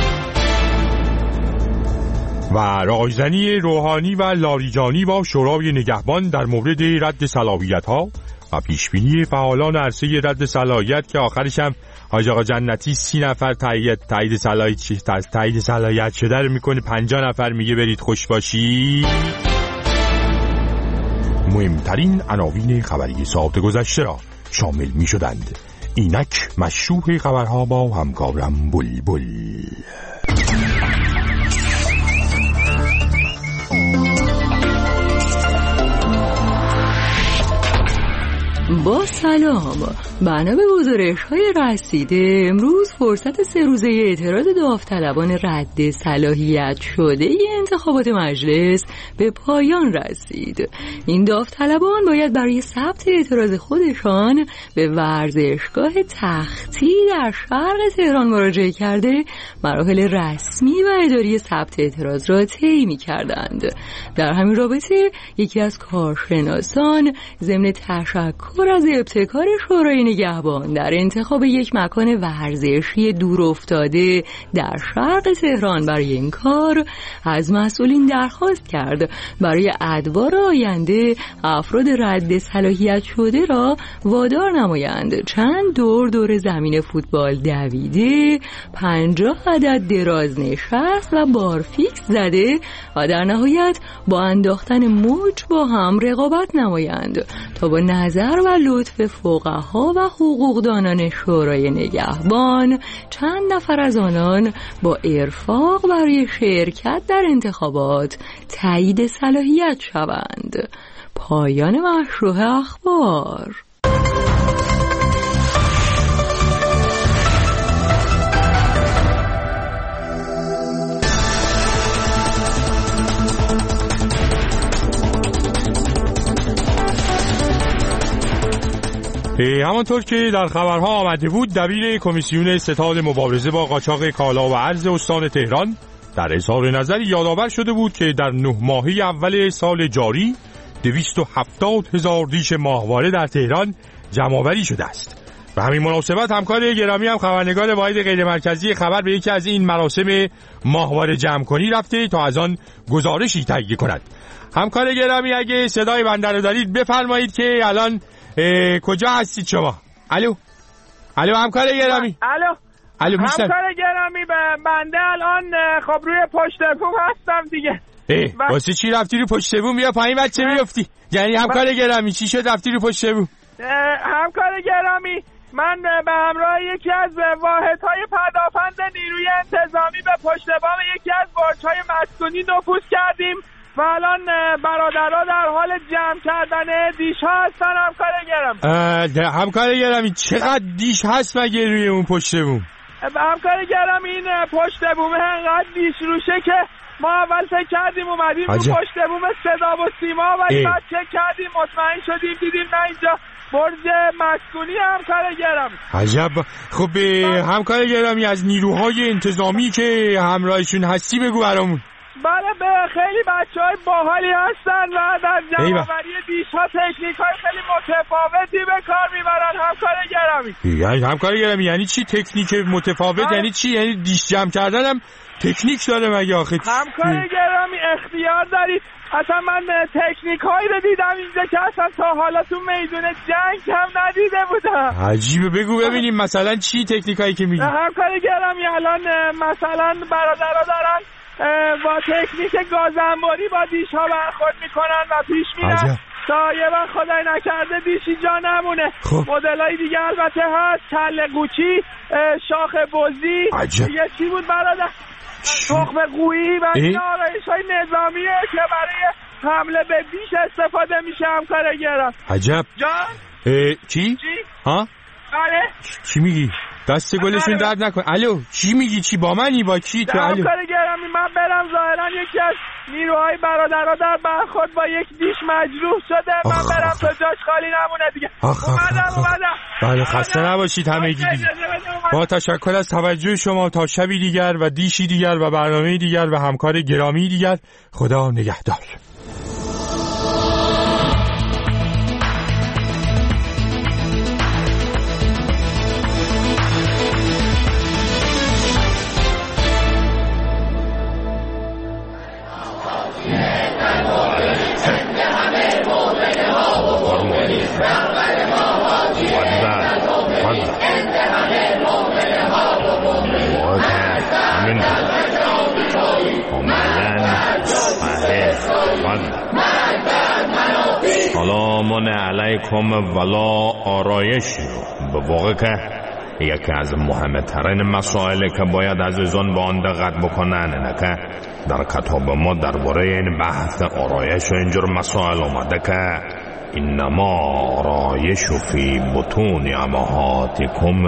و رایزنی روحانی و لاریجانی با شورای نگهبان در مورد رد صلاحیت‌ها و پیشبینی فعالان عرصه رد صلاحیت که آخرش هم حاج آقا جنتی سی نفر تایید تایید صلاحیت تایید صلاحیت شده رو میکنه، پنجاه نفر میگه برید خوش باشی. مهمترین عناوین خبری ساعت گذشته را شامل می شدند. اینک مشروع خبرها با همکارم بلبل. با سلام، بنا به گزارش‌های رسیده امروز فرصت سه روزه اعتراض داوطلبان رد صلاحیت شده انتخابات مجلس به پایان رسید. این داوطلبان باید برای ثبت اعتراض خودشان به ورزشگاه تختی در شرق تهران مراجعه کرده مراحل رسمی و اداری ثبت اعتراض را طی می‌کردند. در همین رابطه یکی از کارشناسان ضمن تشکر از ابتکار شورای نگهبان در انتخاب یک مکان ورزشی دور افتاده در شرق تهران برای این کار از مسئولین درخواست کرد برای ادوار آینده افراد رد صلاحیت شده را وادار نمایند چند دور دور زمین فوتبال دویده، پنجاه عدد دراز نشست و بارفیکس زده و در نهایت با انداختن موج با هم رقابت نمایند تا با نظر و لطف فقها و حقوقدانان شورای نگهبان چند نفر از آنان با ارفاق برای شرکت در انتخابات تایید صلاحیت شوند. پایان مشروع اخبار. همانطور که در خبرها آمده بود، دبیر کمیسیون ستاد مبارزه با قاچاق کالا و ارز استان تهران در اظهار نظری یادآور شده بود که در نه ماهه اول سال جاری دویست و هفتاد هزار دیش ماهواره در تهران جمع‌آوری شده است. به همین مناسبت همکار گرامی هم خبرنگار واحد غیر مرکزی خبر به یکی از این مراسم ماهواره جمع کنی رفته تا از آن گزارشی تهیه کند. همکار گرامی اگه صدای بنده رو دارید بفرمایید که الان کجا هستید شما؟ الو الو همکار گرامی. الو الو میشتم. همکار گرامی بنده الان خب روی پشت بوم هستم دیگه. واسه چی رفتی رو پشت بوم؟ بیا پایین بچه میفتی. یعنی همکار گرامی چی شد رفتی رو پشت بوم؟ همکار گرامی من به همراه یکی از واحدهای پدافند نیروی انتظامی به پشت بام یکی از برج‌های مسکونی نفوذ کردیم و الان برادرها در حال جمع کردن دیش‌ها هستن. همکار گرامی همکار گرامی چقدر دیش هست مگه روی اون پشت بوم؟ همکار گرامی این پشت بومه انقدر دیش روشه که ما اول فکر کردیم اومدیم رو پشت بوم صدا و سیما ولی بعد چک کردیم مطمئن شدیم دیدیم نه اینجا برج مسکونی. همکار گرامی عجب. خب همکار گرامی از نیروهای انتظامی که همراهشون هستی بگو برامون. بله به خیلی بچه‌های باحالی هستن و در جمع‌آوری دیش‌ها تکنیک‌های خیلی متفاوتی به کار میبرن. همکار گرامی یعنی همکار گرامی یعنی چی تکنیک متفاوت؟ یعنی چی؟ یعنی دیش جمع کردن هم تکنیک داره مگه آخه؟ همکار گرامی اختیار دارید. اصلا من تکنیک هایی رو دیدم اینجا که اصلا تا حالا تو میدون جنگ هم ندیده بودم. عجیبه بگو ببینیم مثلا چی تکنیک هایی که میگی؟ همکار گرامی الان مثلا برادرها دارن با تکنیک گازنباری با دیش ها برخورد میکنن و پیش میرن تا یه وقت خدای نکرده دیشی جا نمونه. مدل های دیگه البته هست، کله قوچی، شاخ بزی، دیگه چی بود برادر؟ تخم قویی و این آرایش های نظامیه که برای حمله به دیش استفاده میشه. همکار گرامی عجب. جان چی؟ چی؟ ها؟ بله چی میگی؟ دست گلشون درد نکن. الو چی میگی؟ چی با منی؟ با کی تو؟ الو همکار گرامی من برم ظاهرا یکی از نیروهای برادرها در برخورد با یک دیش مجروح شده. من برم تا جاش خالی نمونه دیگه. اومدم اومدم. بله خسته نباشید همگی دیگه. با تشکر از توجه شما تا شبی دیگر و دیشی دیگر و برنامه دیگر و همکار گرامی دیگر. خدا نگهدار. سلام علیکم ولا آرایش. به واقع که یکی از مهمترین مسائلی که باید عزیزان با آن دقت بکنن اینه که در کتاب ما درباره این بحث آرایش و اینجور مسائل اومده که اینما آرایش فی بطون امهاتکم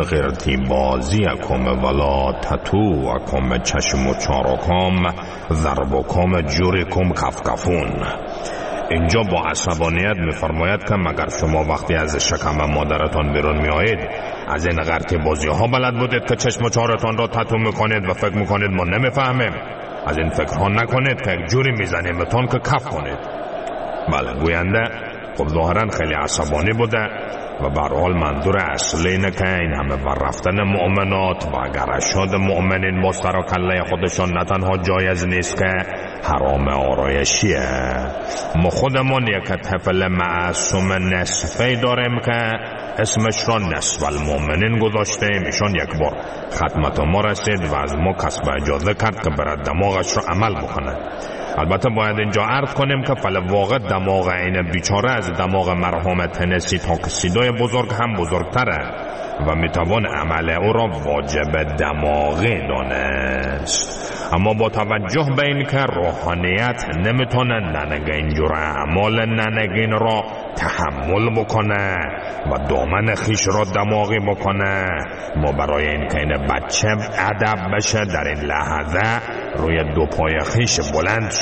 غرتبازیکم ولا تتوکم چشم و چارکم ضربکم جورکم کفکفون. اینجا با عصبانیت میفرماید که مگر شما وقتی از شکم مادرتان بیرون میآیید از این غرتی بازی ها بلد بودید که چشم و چارتان را تتو میکنید و فکر میکنید ما نمیفهمیم؟ از این فکر ها نکنید که یک جوری میزنیم بهتون که کف کنید. بله گوینده خب ظاهرا خیلی عصبانی بوده و به هر حال منظور اصلی اینه که این همه بر رفتن مؤمنات و اگر اشهاد مؤمنین با سر و کله خودشان نه تنها جایز نیست که حرام آرایشیه. ما خودمون یک طفل معصوم نصفی داریم که اسمش را نصف المؤمنین گذاشتیم. ایشان یک بار خدمت ما رسید و از ما کسب اجازه کرد که برای دماغش را عمل بکنه. البته باید اینجا عرض کنیم که فل واقع دماغ این بیچاره از دماغ مرحوم تنسی تا که صدای بزرگ هم بزرگتره و میتوان عمل او را واجب دماغی دانست. اما با توجه به این که روحانیت نمیتونه ننگ اینجور اعمال ننگین را تحمل بکنه و دامن خیش را دماغی بکنه، ما برای این که این بچه ادب بشه در این لحظه روی دو پای خیش بلند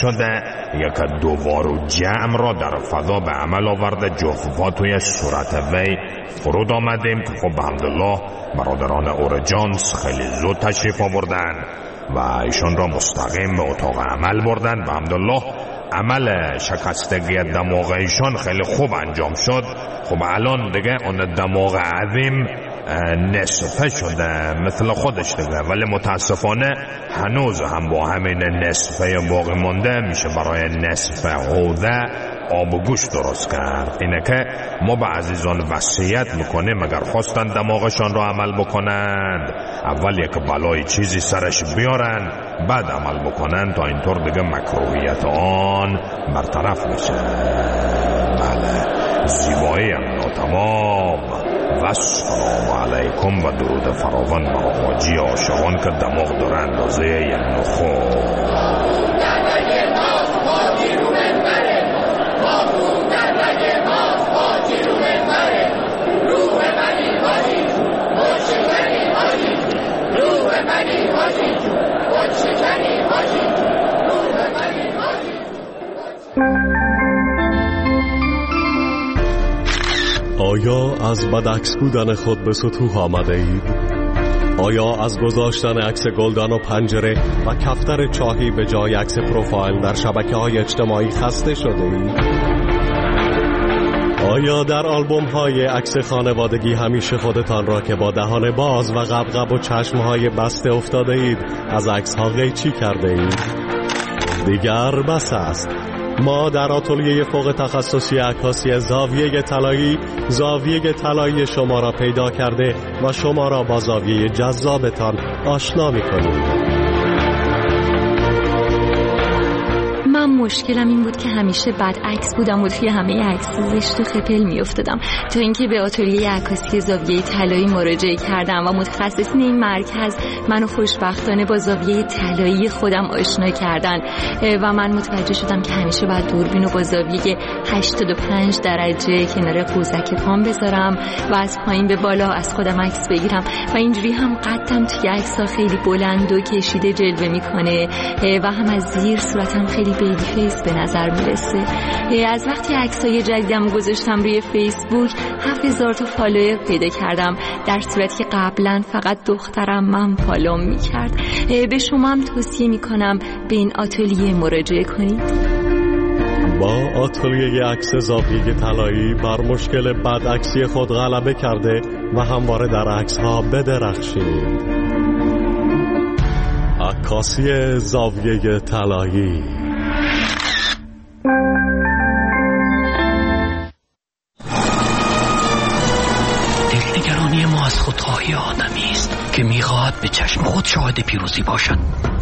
شده یک دوار و جمع را در فضا به عمل آورده. جفت توی صورت وی فرود آمدیم که خب الحمدلله برادران اورژانس خیلی زود تشریف آوردن و ایشان را مستقیم به اتاق عمل بردن و الحمدلله عمل شکستگی دماغ ایشان خیلی خوب انجام شد. خب الان دیگه اون دماغ عظیم نصفه شده مثل خودش دیگه، ولی متاسفانه هنوز هم با همین نصفه باقی مونده میشه برای نصف حوضه آب و گوشت درست کرد. اینه که ما به عزیزان وصیت میکنیم اگر خواستن دماغشان رو عمل بکنند اول یک بلای چیزی سرش بیارن بعد عمل بکنن تا اینطور دیگه مکروهیت آن برطرف میشه. بله، زیبایی هم ناتمام. و السلام علیکم و درود فراوان بر حاجی عاشقان که دماغ داره اندازه یک نخود. آیا از بدعکس بودن خود به سطوح آمده اید؟ آیا از گذاشتن عکس گلدان و پنجره و کفتر چاهی به جای عکس پروفایل در شبکه‌های اجتماعی خسته شده اید؟ آیا در آلبوم های عکس خانوادگی همیشه خودتان را که با دهان باز و غبغب و چشمهای بسته افتاده اید از عکس ها قیچی کرده اید؟ دیگر بس است. ما در آتلیه فوق تخصصی عکاسی زاویه طلایی زاویه طلایی شما را پیدا کرده و شما را با زاویه جذابتان آشنا می‌کنیم. من مشکلم این بود که همیشه بد عکس بودم و توی همه عکس زشت و خپل میافتادم تا اینکه به آتلیه عکاسی زاویه طلایی مراجعه کردم و متخصصین این مرکز منو خوشبختانه با زاویه طلایی خودم آشنا کردن و من متوجه شدم که همیشه باید دوربینو با زاویه هشتاد و پنج درجه کنار قوزک پام بذارم و از پایین به بالا از خودم عکس بگیرم و اینجوری هم قدم توی عکس‌ها خیلی بلند و کشیده جلوه میکنه و هم از زیر صورتم خیلی بیبی فیس به نظر میرسه. از وقتی عکسای جدیدم گذاشتم روی فیسبوک هفت هزار تا فالوور پیدا کردم، در صورتی که قبلا فقط دخترم من فالوم میکرد. به شما هم توصیه میکنم به این آتلیه مراجعه کنید. با آتلیه عکس زاویه طلایی بر مشکل بد عکسی خود غلبه کرده و همواره در عکس ها بدرخشید. عکاسی زاویه طلایی. دلنگرانی ما از خودخواهی آدمی است که میخواهد به چشم خود شاهد پیروزی باشد.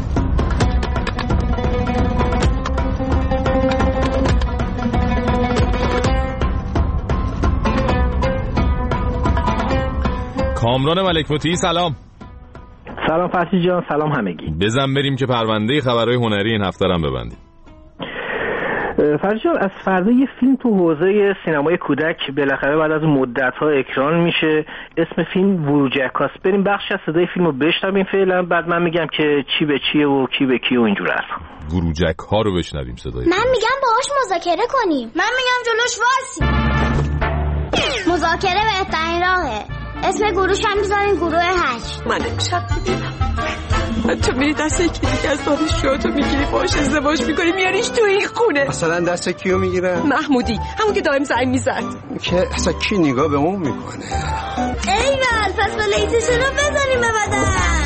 کامران ملک مطیعی سلام. سلام فرشید جان، سلام همگی. بزن بریم که پرونده خبرهای هنری این هفته هم ببندیم. فرشید جان، از فردا یه فیلم تو حوزه سینمای کودک بالاخره بعد از مدت‌ها اکران میشه. اسم فیلم بروجکاست. بریم بخش از صدای فیلمو بشنویم فعلا، بعد من میگم که چی به چیه و کی به کی و اینجور حرفا. گروجک ها رو بشنویم صدای. من میگم باهاش مذاکره کنیم. من میگم جلوش وایسیم. مذاکره بهترین راهه. اسم گروهش هم میذارین گروه هشت. من امشب میبینم تو میری دست یکی دیگه از دانشجوهاتو میگیری باهاش ازدواج میکنی میاریش تو این خونه. مثلا دست کیو میگیره؟ محمودی، همون که دائم زنگ میزد. که اصلا کی نگاه به اون میکنه؟ ایول، پس با لیتشون رو بزنیم به بدن.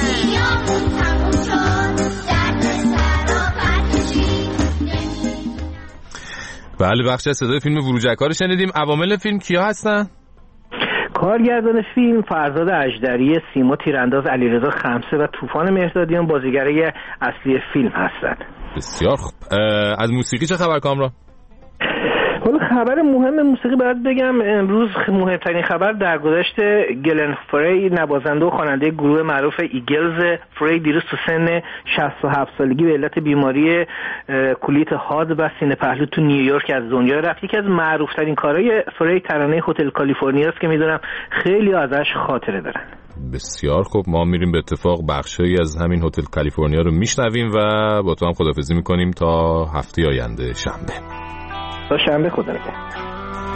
بله، بخش از صدای فیلم بروجک‌ها رو شنیدیم. عوامل فیلم کیا هستن؟ کارگردان فیلم فرزاد اژدری، سیما تیرانداز، علیرضا خمسه و طوفان مهردادیان بازیگرای اصلی فیلم هستند. بسیار خوب. از موسیقی چه خبر کامران؟ حالا خبر مهم موسیقی باید بگم امروز مهمترین خبر درگذشت گلن فری، نوازنده و خواننده گروه معروف ایگلز. فری دیروز تو سن شصت و هفت سالگی به علت بیماری کلیت حاد و سینه پهلو تو نیویورک از دنیا رفت. یکی از معروفترین کارهای فری ترانه هتل کالیفرنیا است که میدونم خیلی ازش خاطره دارن. بسیار خوب، ما میریم به اتفاق بخشی از همین هتل کالیفرنیا رو میشنویم و با تو هم خداحافظی میکنیم تا هفته آینده شنبه. تا شنبه خدا نگهدار.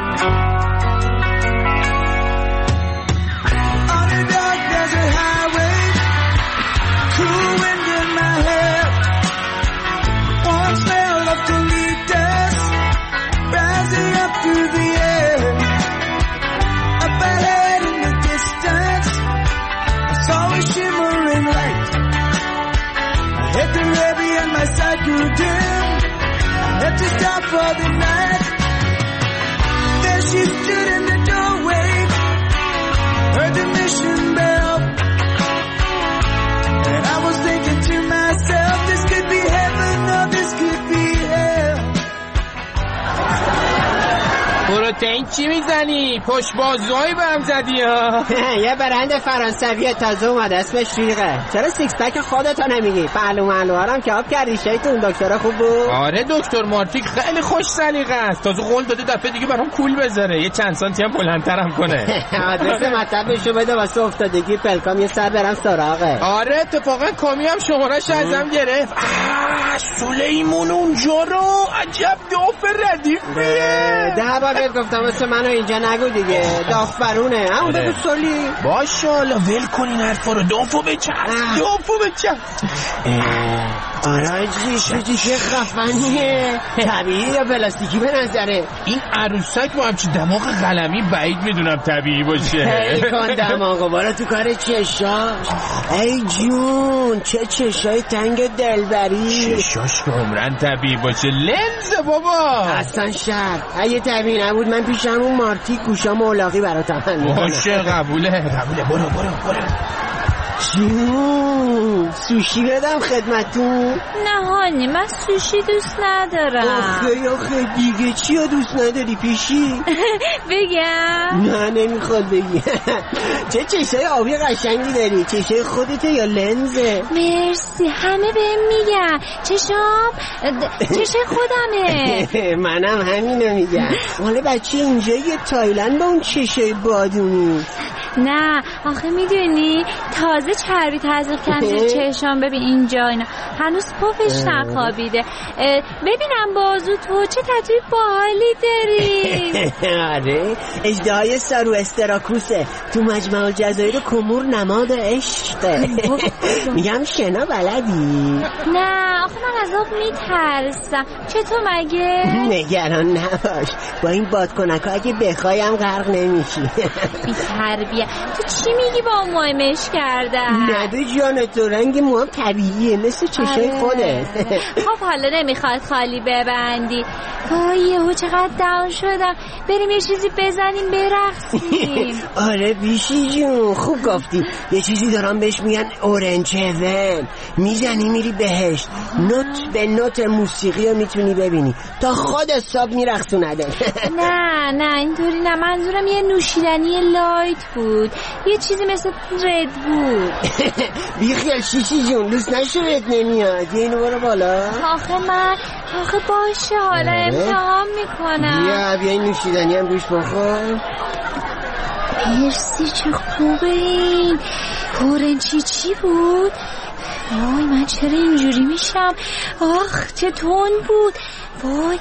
Had to stop for the night. There she stood in the doorway, heard the mission bell, and I was thinking to myself, this could be heaven or this could be hell. پروتئین چی میزنی؟ پشت بازوهایی برم زدی ها. یه برند فرانسوی تازه اومده اسمش ریغه. چرا سیکس پک خودتا نمیگی؟ پهلو محلوهارم که آب کردی شیطون. دکتر خوب بود؟ آره دکتر مارتیک خیلی خوش سلیقه است. تازه قول داده دفعه دیگه برام کول بذاره، یه چند سانتی هم بلندترم کنه. آدرس مطبشو بده واسه افتادگی پلکام یه سر برم سراغه. آره اتفاقا کامی هم شماره‌اش ازم گرفت. سلیمون اونجا رو عجب داف ردیفیه. ده بار بهت گفتم واسه منو اینجا نگو دیگه. داف برونه همون بگو سلی. باشه حالا ول کن این حرفا رو. دافو بچست دافو بچست. آره جیش چه خفنیه. طبیعی یا پلاستیکی به نظره؟ این عروسک با همچی دماغ قلمی بعید میدونم طبیعی باشه. ای کن دماغو بالا تو کار چشاش. ای جون چه چشای تنگ دلبری. چشاش که عمرن طبیعی باشه. لنز بابا اصلا شر. اگه طبیعی نبود من پیش همون مارتی گوشا مولاقی براتم میکنه. باشه قبوله قبوله برو برو برو. جون سوشی بدم خدمتون؟ نه هانی من سوشی دوست ندارم. آخه آخه دیگه چی ها دوست نداری پیشی؟ بگم؟ نه نمیخواد بگی. چه چشای آبی قشنگی داری؟ چشای خودته یا لنزه؟ مرسی همه بهم میگن چشام چشای خودمه. منم همینو میگم. حالا بچه اینجا یه تایلند با اون چشای بادونی. نه آخه میدونی تازه چربی تزریق کنده چشام. ببین اینجا اینا هنوز پفش نخوابیده. ببینم بازو تو چه تتوی باحالی داری. آره اژدهای سارو استراکوسه تو مجمع الجزایر کمور نماد عشقه. میگم شنا بلدی؟ نه آخه من از آب میترسم. چطور مگه؟ نگران نباش با این بادکنکا اگه بخوایم غرق نمیشی. بی تربیه. تو چی میگی با موهای مش کردن؟ نده جانه تو رنگ موها طبیعیه مثل چشای خودت. خب حالا نمیخواد خالی ببندی. وای یهو چقدر داون شدم. بریم یه چیزی بزنیم برقصیم. آره بیشی جون خوب گفتی. یه چیزی دارم بهش میگن اورنج هیون. میزنی میری بهشت. نوت به نوت موسیقی رو میتونی ببینی تا خود حساب میرقصونده. نه نه اینطوری نه. منظورم یه نوشیدنی لایت بود. یه چیزی مثل رد بود. بیخیال شیشی جون دوست نشورت نمیاد. یه اینو برو بالا. آخه من آخه باشه حالا امتحان میکنم. بیا بیا این نوشیدنی هم روش بخور. مرسی چه خوبه این. کورنچی چی بود؟ وای من چرا اینجوری میشم. آخ چه تون بود. وای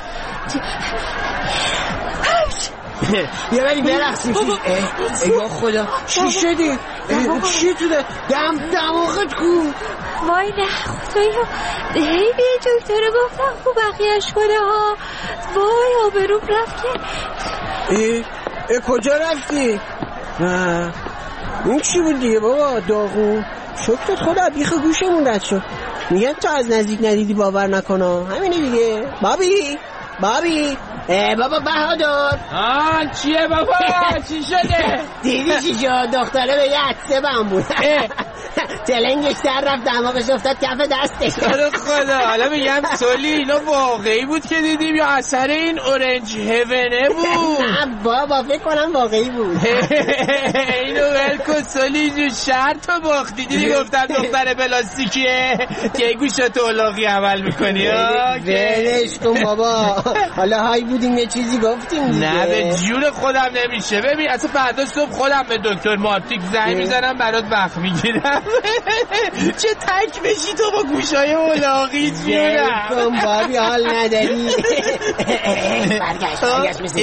بیا بریم برقصیم. ای خدا چی شدی؟ چی تو ده؟ دم دماغت کو. وای نه خدایا هی بیه دکتر گفتم خوب بقیهش کنه ها. وای آبروم رفت که. ای ای کجا رفتی؟ نه این چی بود دیگه بابا داغون. شکرت خدا بیخ گوشمون رد شد. میگن تا از نزدیک ندیدی باور نکنه. همینه دیگه. بابی بابی ای بابا بهادر. آه چیه بابا چی شده؟ دیدی چی شد؟ دختره به یه عدسه بهم بود. تلنگش در رفت دماغش افتاد کف دستش. آره خدا. حالا میگم سولی اینا واقعی بود که دیدیم یا اثر این اورنج هیونه بود؟ نه بابا فکر کنم واقعی بود. اینو ولکن سولی جو شرط رو باختی. دیدی گفتم دختر پلاستیکیه که گوشتو الاغی عمل میکنی. ولش کن بابا. حالا های بودیم یه چیزی گفتیم دیگه. نه به جون خودم نمیشه. ببین اصلا فردا صبح خودم به دکتر مارتیک زنگ میزنم برات وقت میگیرم. چه تک بشی تو با گوشای الاغی جونم. کن بابی حال نداری. برگشت برگشت مثل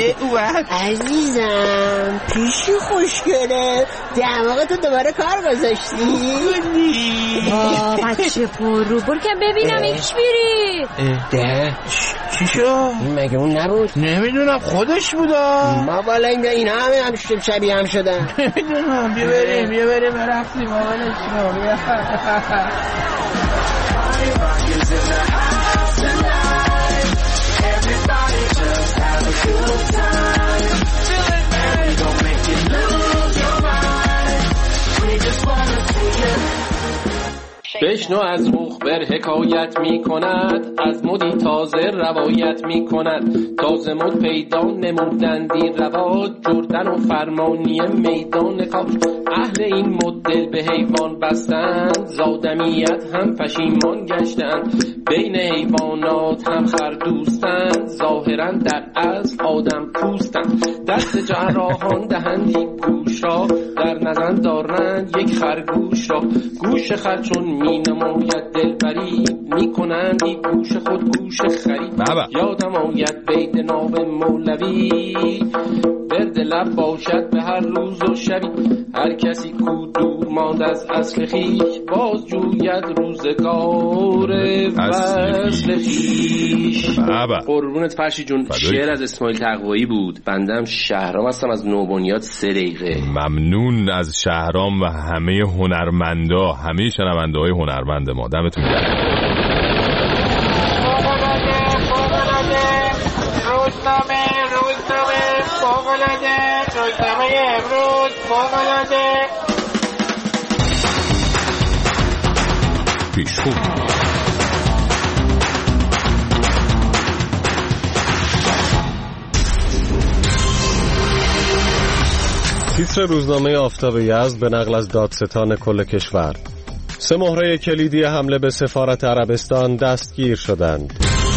عزیزم پیشی خوشگله دماغ تو دوباره کار گذاشتی. بچه پرو برو که ببینم ایش بیری. ده چی شو؟ مگه اون نبود؟ نمیدونم خودش بودا. ما بالا این این همه هم شبیه هم شدن. نمیدونم بیا بریم بیا بریم رفتیم آقا بشنو از مخبر حکایت می کند، از مدی تازه روایت می کند. تازه مد پیدا نمودندی رواج، جردن و فرمانی میدان خاک. اهل این مدل به حیوان بستند، زادمیت هم پشیمان گشتند. بین حیوانات هم خردوستند، ظاهرا در اصل آدم پوستند. دست جراحان دهندی گوش را، در نزن دارند یک خرگوش را. گوش خر چون می نماید دلبری، می کنندی گوش خود گوش خرید. یادم آید بید ناب مولوی، برد لب باشد به هر روز و شبی. هر کسی کو دور ماند از اصل خیش، باز جوید روزگار وصل خیش. قربونت فرشی جون. شعر از اسماعیل تقوایی بود. بندم شهرام هستم از نوبنیاد سه دقیقه. ممنون از شهرام و همه هنرمندا، همه شنونده های هنرمند ما. دمتون گرم. روزنامه روزنامه فوق‌العاده، روزنامه امروز فوق‌العاده. پیشخو تیتر روزنامه آفتاب یزد به نقل از دادستان کل کشور: سه مهره کلیدی حمله به سفارت عربستان دستگیر شدند.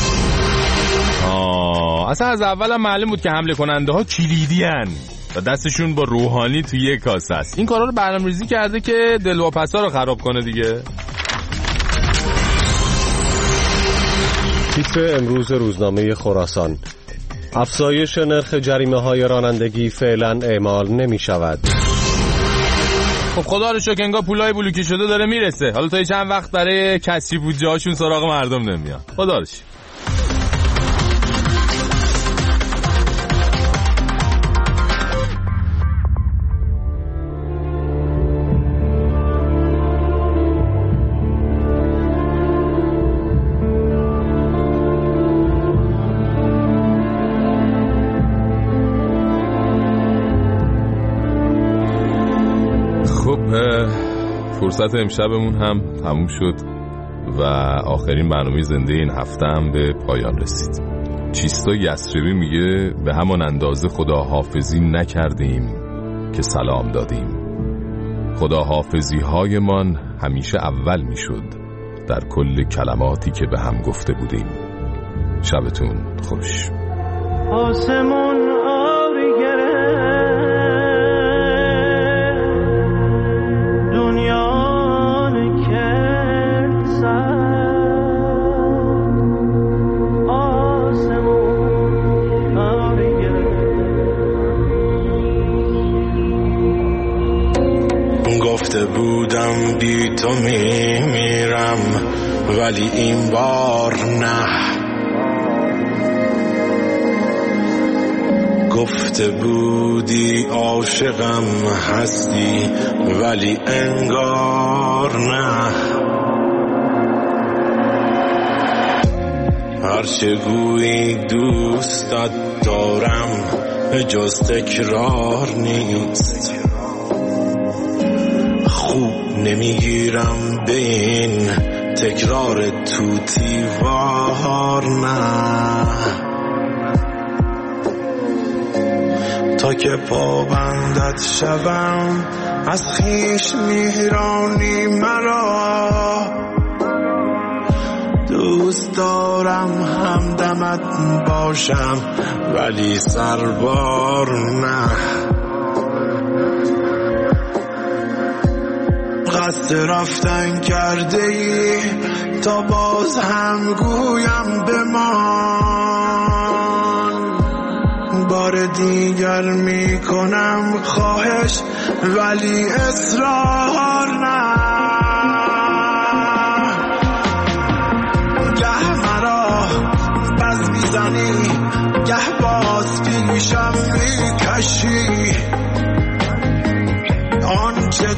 آه اصلا از اول هم معلوم بود که حمله کننده ها کلیدی هن و دستشون با روحانی توی یک کاسه است. این کارا رو برنامه‌ریزی کرده که دلواپسا رو خراب کنه دیگه. تیتر امروز روزنامه خراسان: افزایش نرخ جریمه های رانندگی فعلا اعمال نمی شود. خب خدا رو شکر انگار پولای بلوکی شده داره میرسه. حالا تا چند وقت برای کسری بودجه هاشون سراغ مردم نمیاد. خدا رو شکر. فرصت امشبمون هم تموم شد و آخرین برنامه زنده این هفته هم به پایان رسید. چیستا یسربی میگه به همان اندازه خداحافظی نکردیم که سلام دادیم. خداحافظی هایمان همیشه اول میشد در کل کلماتی که به هم گفته بودیم. شبتون خوش. آسمون آری گره دنیا نکرد سر، آسمون آری گره. گفته بودم بی تو میمیرم ولی این بار نه. گفته بودی عاشقم هستی ولی انگار نه. هرچه گویی دوستت دارم جز تکرار نیست. خوب نمیگیرم به این تکرار توتی وار، نه تا که پابندت شوم از خیش میرانی مرا. دوست دارم همدمت باشم ولی سربار نه. قصد رفتن کرده ای تا باز هم گویم بمان. بار دیگر میکنم خواهش ولی اصرار نه. گه مرا بز میزنی گه باز پیشم میکشی. آنچه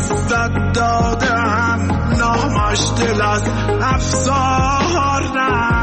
دستت دادم نامش دل از افسار نه.